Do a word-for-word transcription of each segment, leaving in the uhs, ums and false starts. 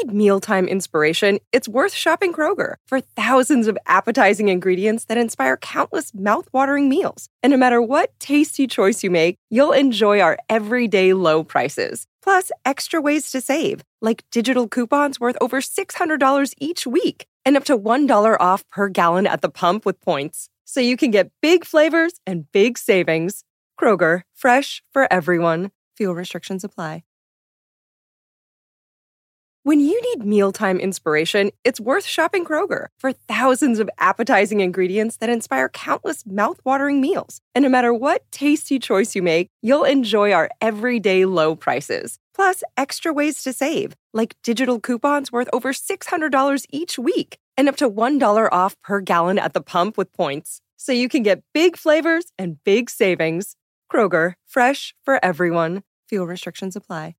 need mealtime inspiration, it's worth shopping Kroger for thousands of appetizing ingredients that inspire countless mouth-watering meals. And no matter what tasty choice you make, you'll enjoy our everyday low prices. Plus, extra ways to save, like digital coupons worth over six hundred dollars each week and up to one dollar off per gallon at the pump with points. So you can get big flavors and big savings. Kroger, fresh for everyone. Fuel restrictions apply. When you need mealtime inspiration, it's worth shopping Kroger for thousands of appetizing ingredients that inspire countless mouth-watering meals. And no matter what tasty choice you make, you'll enjoy our everyday low prices. Plus, extra ways to save, like digital coupons worth over six hundred dollars each week and up to one dollar off per gallon at the pump with points. So you can get big flavors and big savings. Kroger, fresh for everyone. Fuel restrictions apply.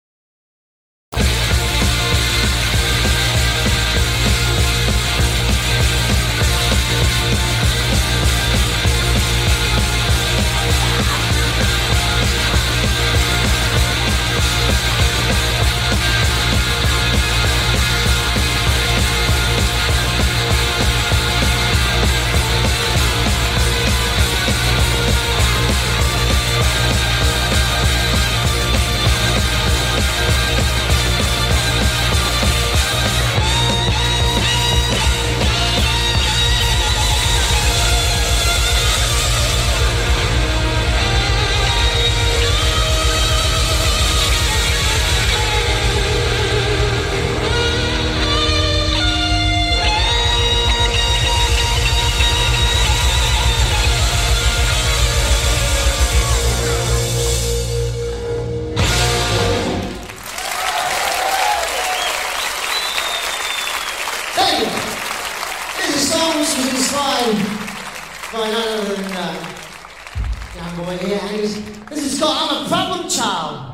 by none other than uh, young boy here. And he's, this is called I'm a Problem Child.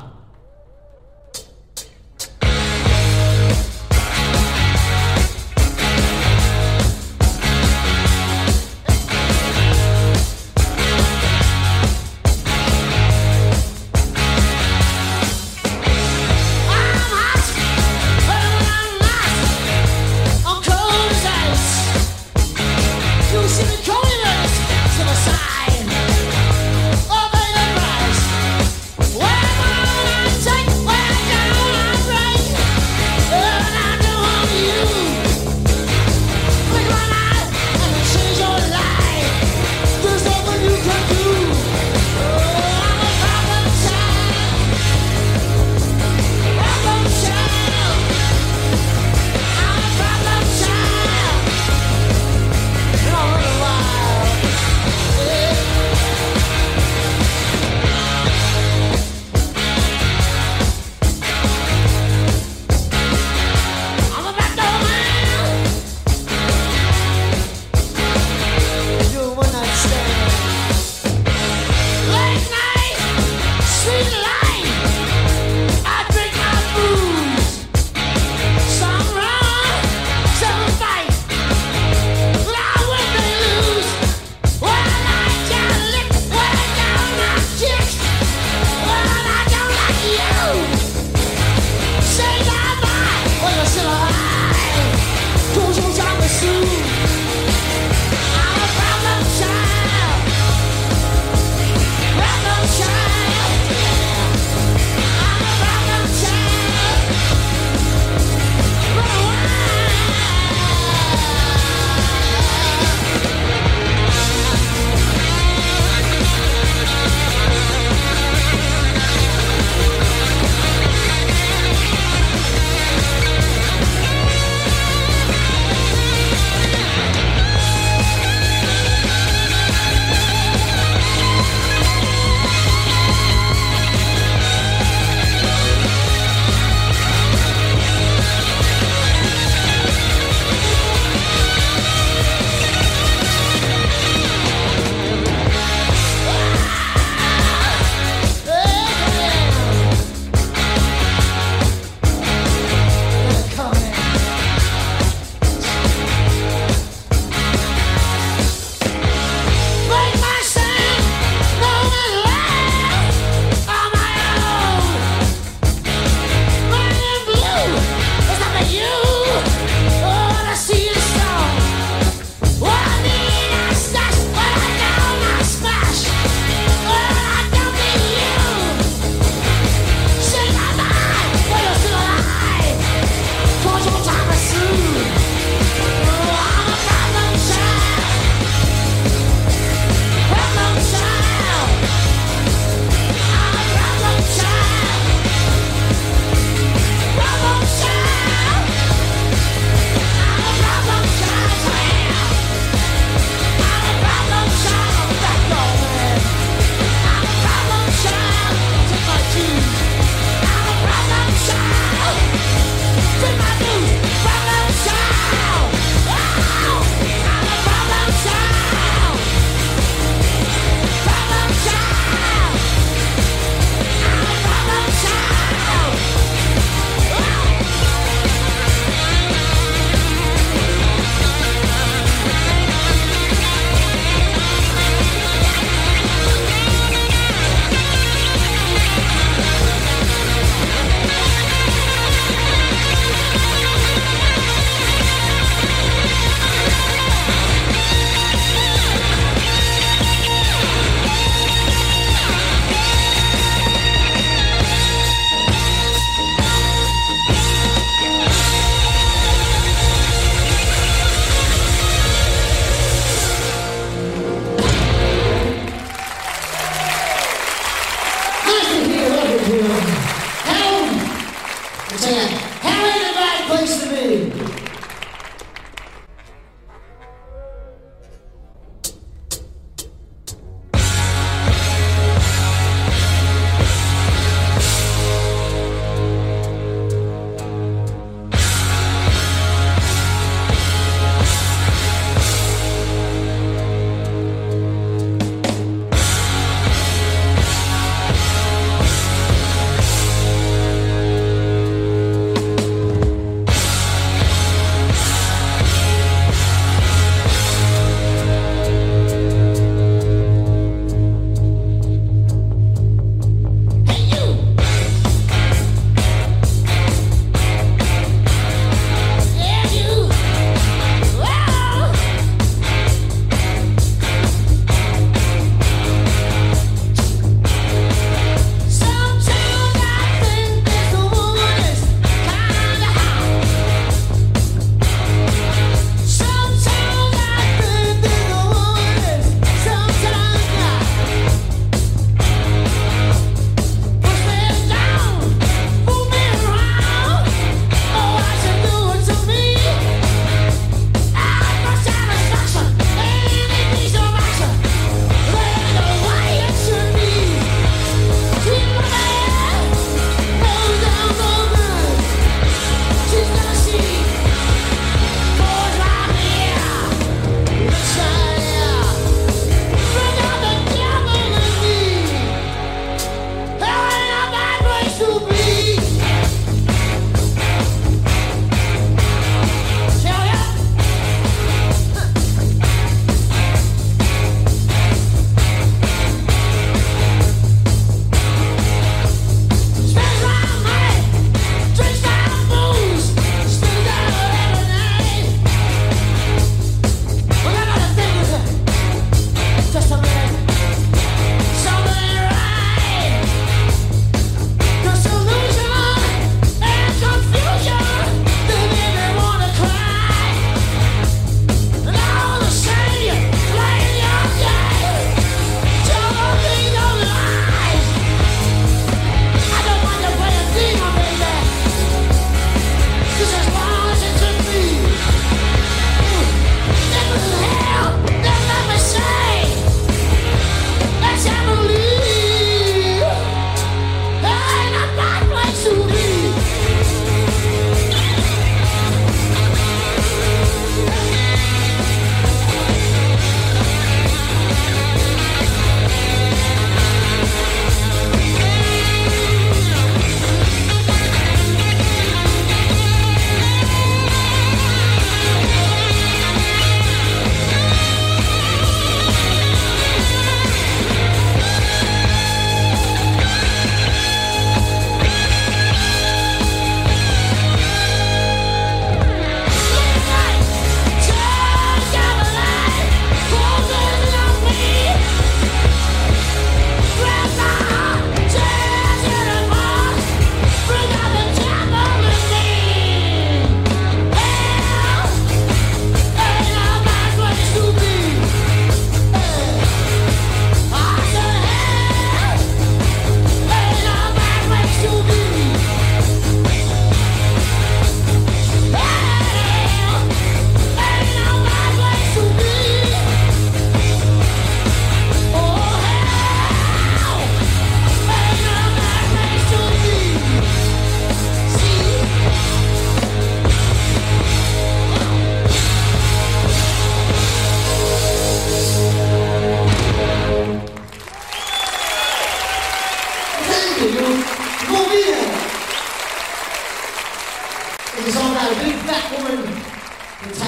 Where am I?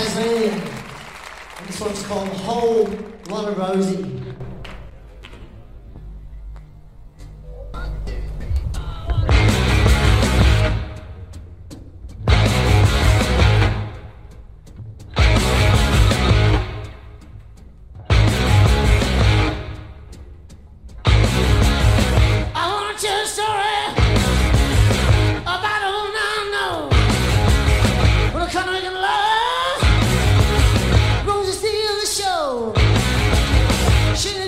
Tasmanian. And this one's called Whole Lotta Rosie. She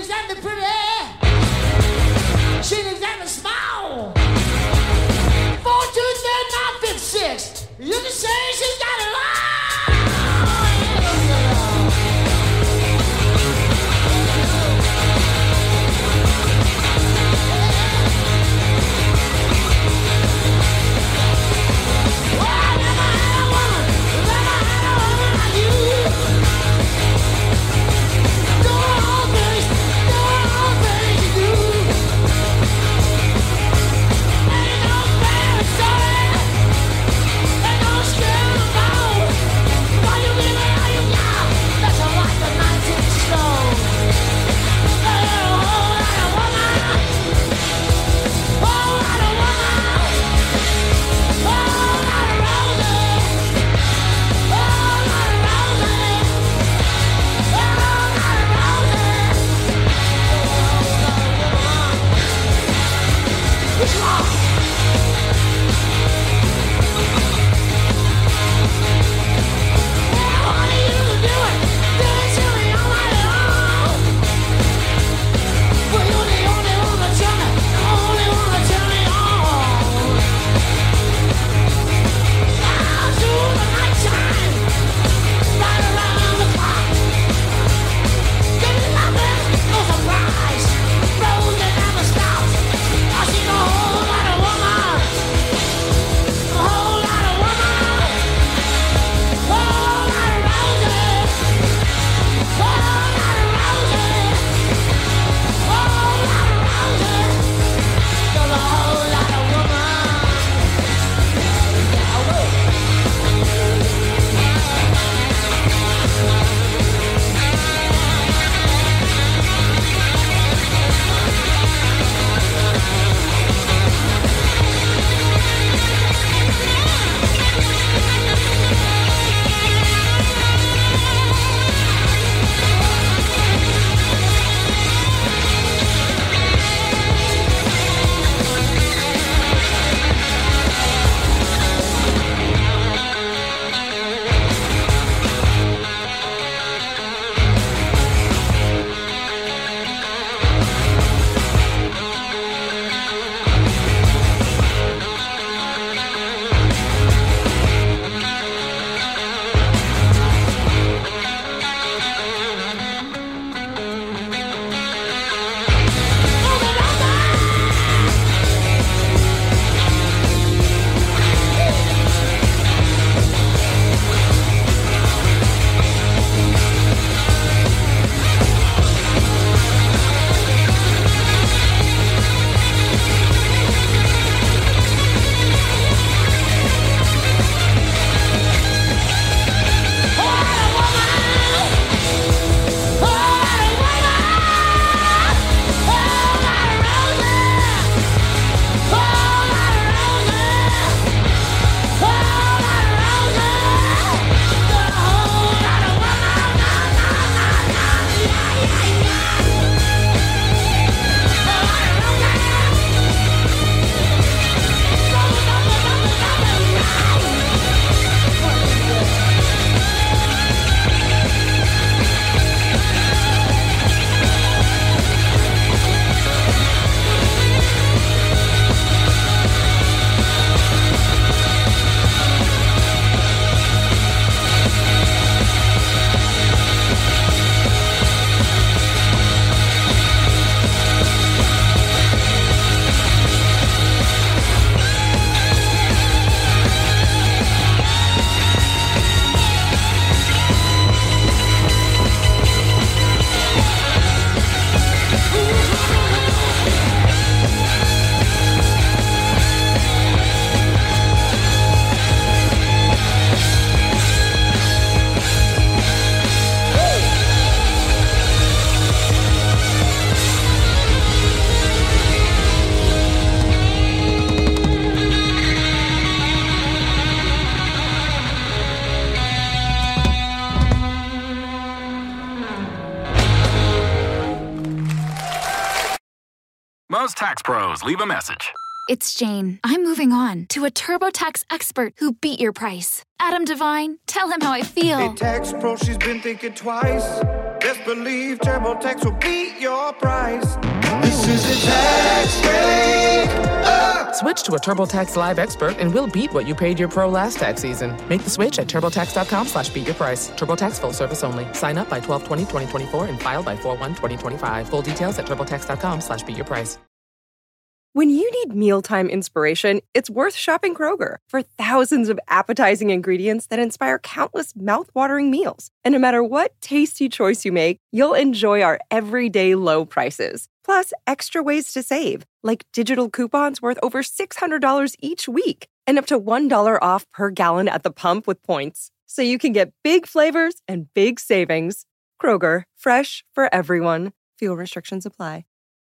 Those tax pros leave a message. It's Jane. I'm moving on to a TurboTax expert who beat your price. Adam Devine, tell him how I feel. Hey, tax pro, she's been thinking twice. Best believe TurboTax will beat your price. This is a tax break. Switch to a TurboTax Live expert and we'll beat what you paid your pro last tax season. Make the switch at TurboTax.com slash beat your price. TurboTax full service only. Sign up by twelve twenty twenty twenty-four and file by four one twenty twenty-five. Full details at TurboTax.com slash beat your price. When you need mealtime inspiration, it's worth shopping Kroger for thousands of appetizing ingredients that inspire countless mouth-watering meals. And no matter what tasty choice you make, you'll enjoy our everyday low prices. Plus, extra ways to save, like digital coupons worth over six hundred dollars each week and up to one dollar off per gallon at the pump with points. So you can get big flavors and big savings. Kroger, fresh for everyone. Fuel restrictions apply.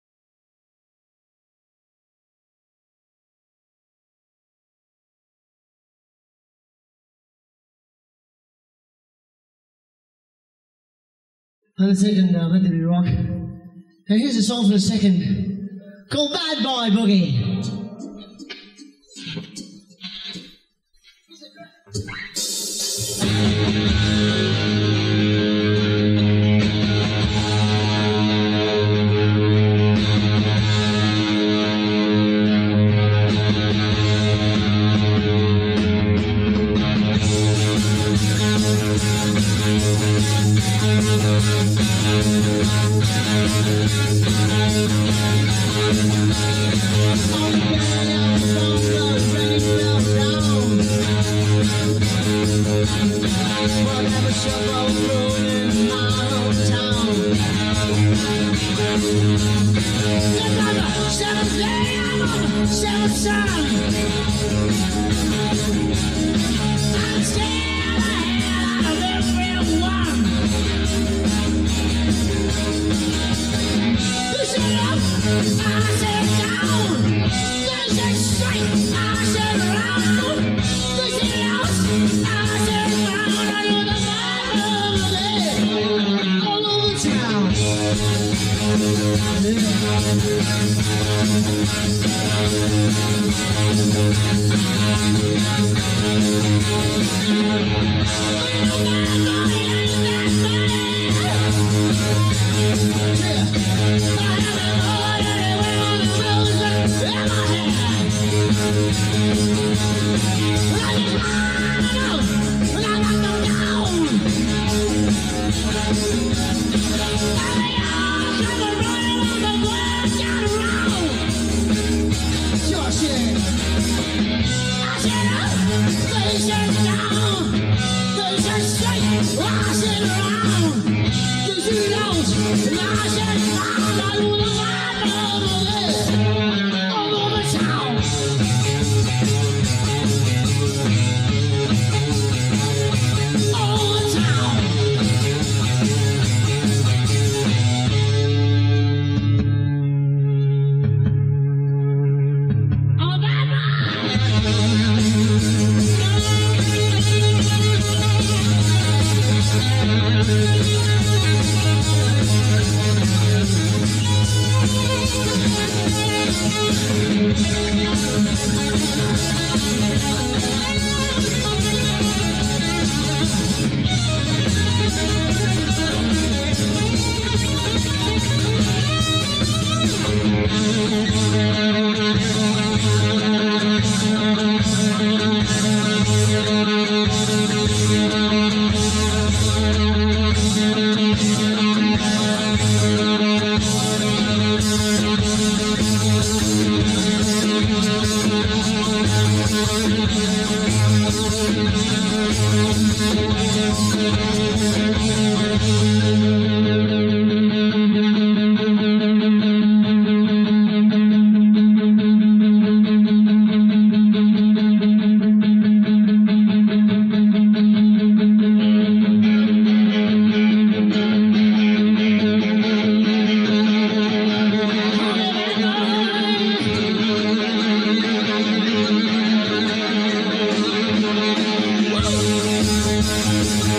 On the second, uh, Let There Be Rock. And here's a song for the second, called Bad Boy Boogie.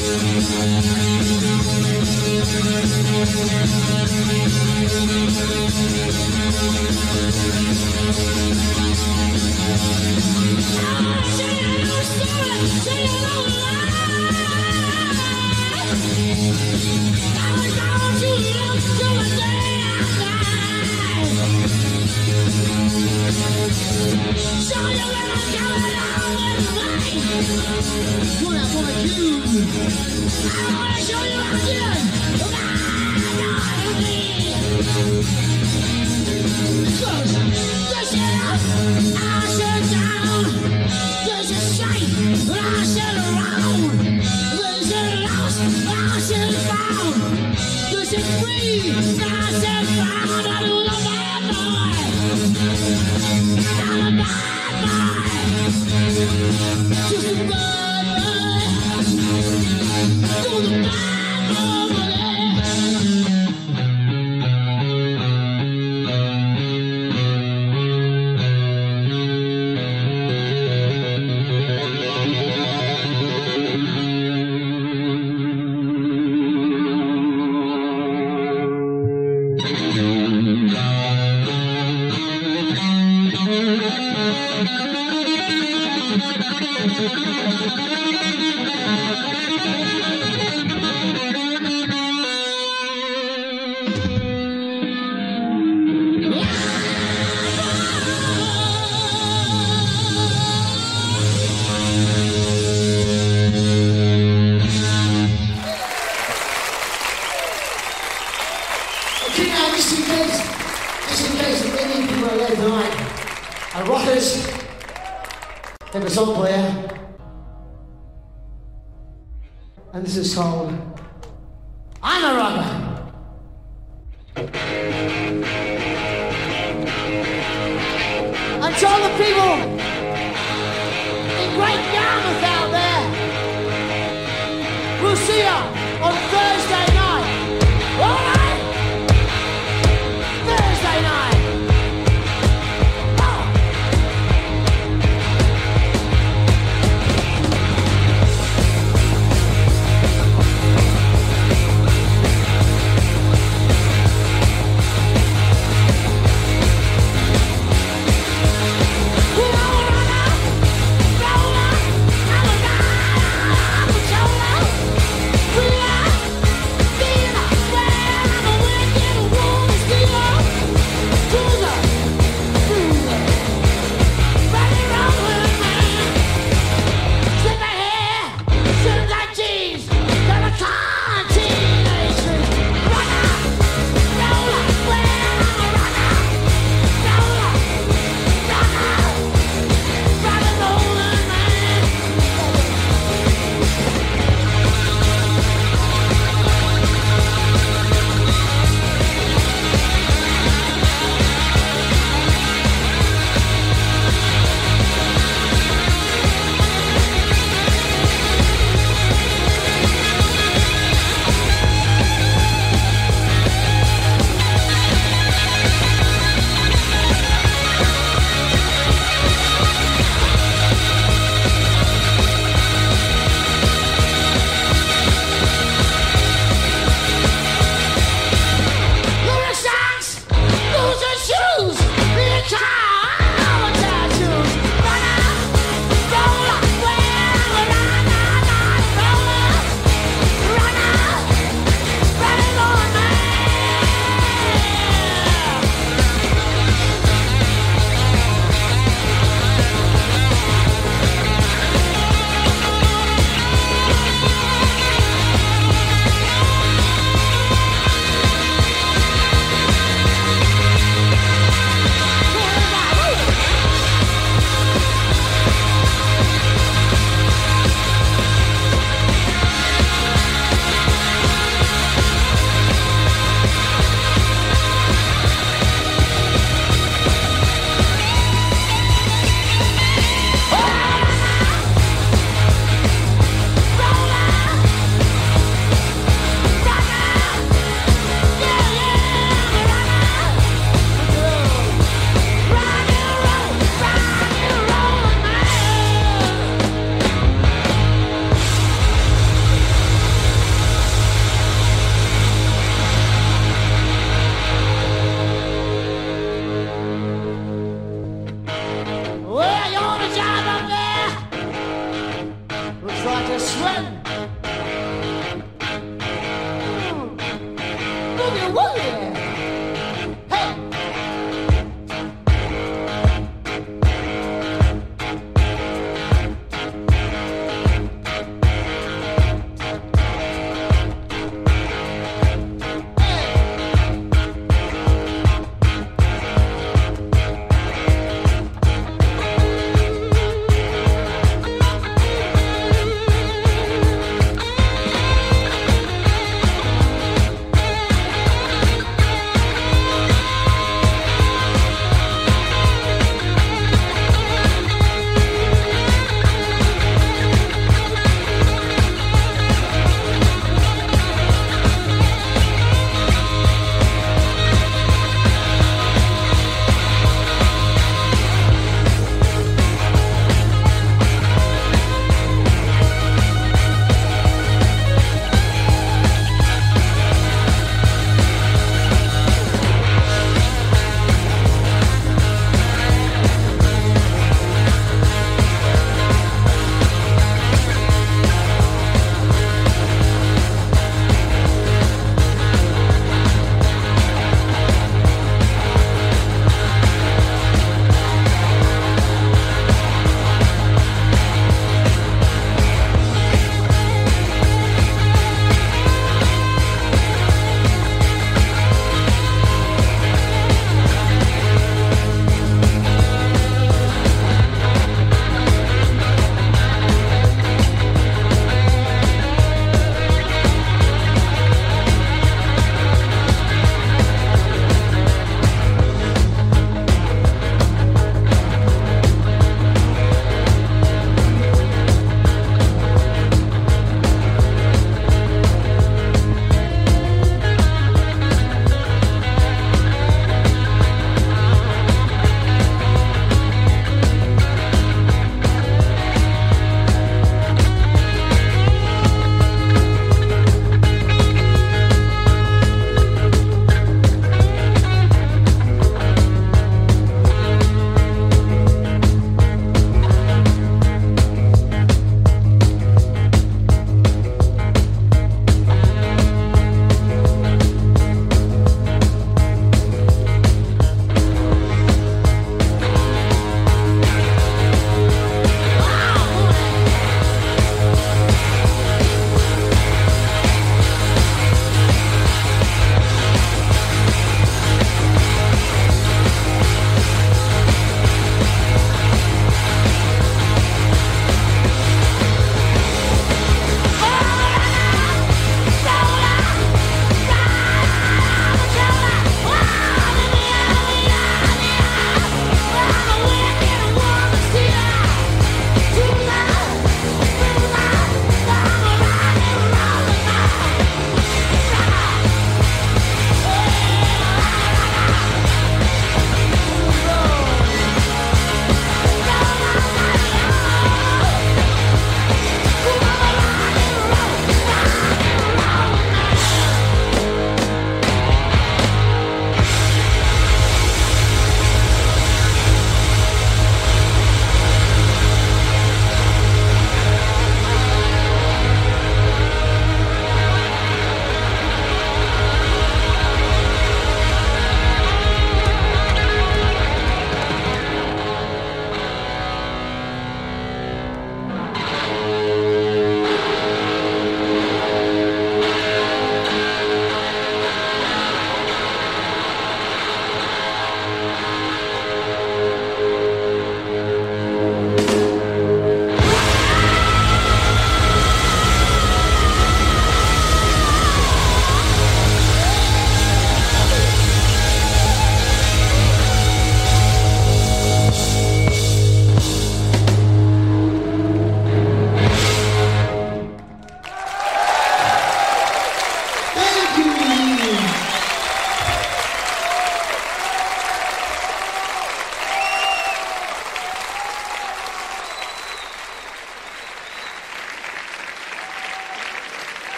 And this is called I'm a Rocker. And to all the people in Great Yarmouth out there, we'll see you on Thursday night. All right? Thursday night. Be Boogie woogie. Hey.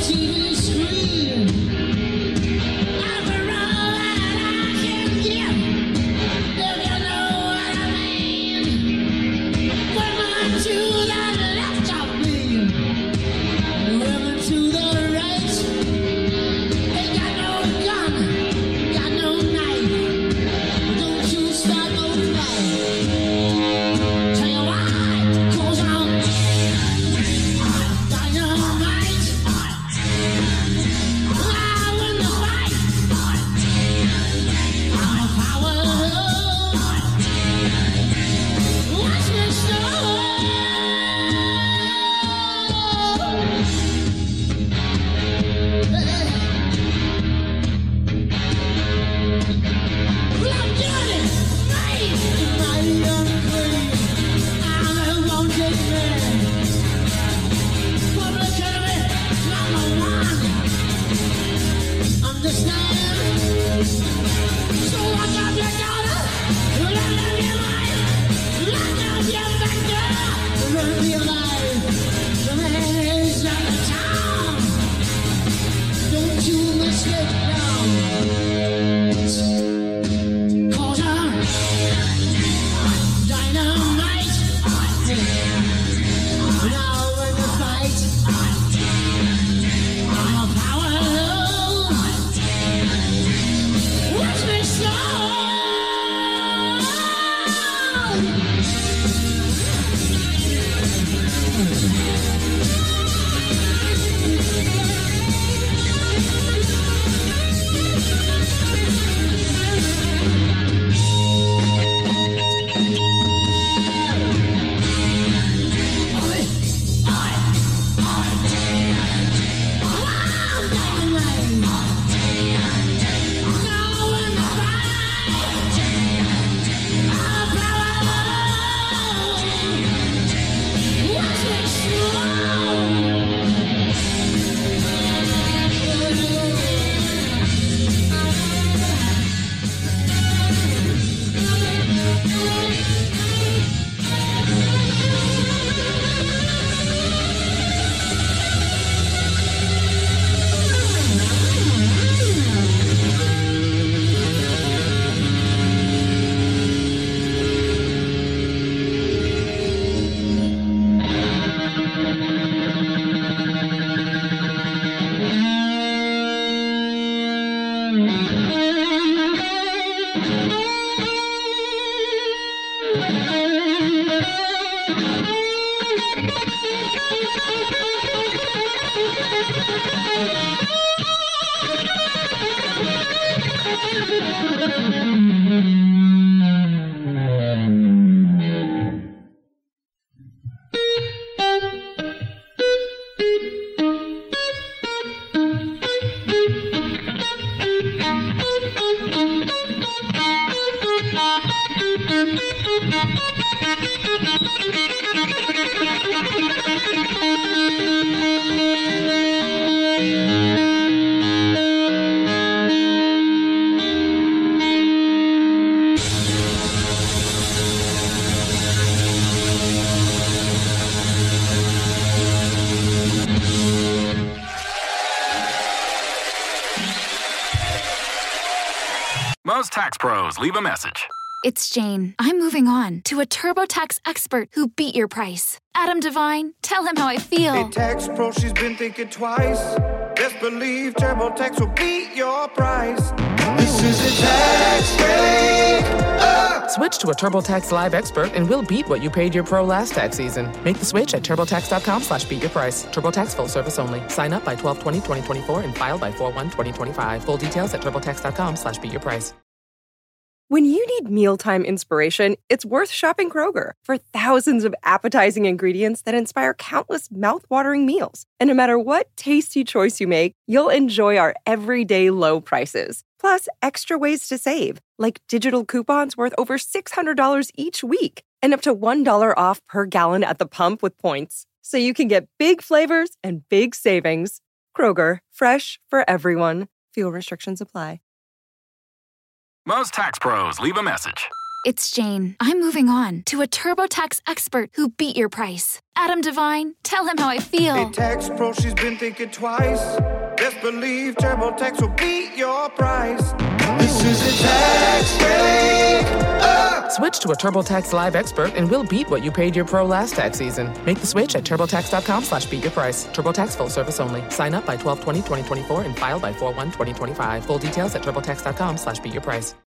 Most tax pros leave a message. It's Jane. I'm moving on to a TurboTax expert who beat your price. Adam Devine, tell him how I feel. Hey, tax pro, she's been thinking twice. Best believe TurboTax will beat your price. This is a tax break. Uh. Switch to a TurboTax Live expert and we'll beat what you paid your pro last tax season. Make the switch at TurboTax.com slash beat your price. TurboTax full service only. Sign up by twelve twenty twenty twenty-four and file by four one twenty twenty-five. Full details at TurboTax.com slash beat your price. When you need mealtime inspiration, it's worth shopping Kroger for thousands of appetizing ingredients that inspire countless mouth-watering meals. And no matter what tasty choice you make, you'll enjoy our everyday low prices. Plus, extra ways to save, like digital coupons worth over six hundred dollars each week and up to one dollar off per gallon at the pump with points. So you can get big flavors and big savings. Kroger, fresh for everyone. Fuel restrictions apply. Most tax pros leave a message. It's Jane. I'm moving on to a TurboTax expert who beat your price. Adam Devine, tell him how I feel. Hey, Tax Pro, she's been thinking twice. Best believe TurboTax will beat your price. This is a tax break. Uh! Switch to a TurboTax Live expert and we'll beat what you paid your pro last tax season. Make the switch at TurboTax.com slash beat your price. TurboTax full service only. Sign up by twelve twenty twenty twenty-four and file by four one twenty twenty-five. Full details at TurboTax.com slash beat your price.